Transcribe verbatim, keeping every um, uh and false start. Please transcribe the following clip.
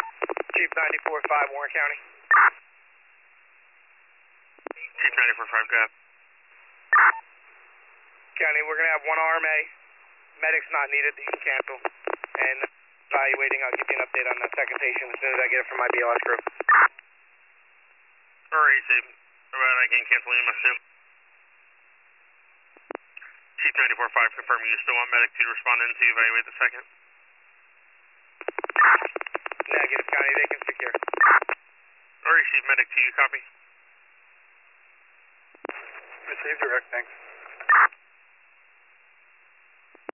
Chief ninety-four five, Warren County. Chief ninety-four five, go ahead. County, we're going to have one R M A. Medic's not needed, you can cancel. And evaluating, I'll give you an update on that second patient as soon as I get it from my B L S group. Alright, Chief. Alright, I can cancel E M S two. Chief ninety-four five, confirming you still want medic to respond in to evaluate the second. Negative, County, they can secure. Alright, Chief, medic to you, copy. Received, direct, thanks.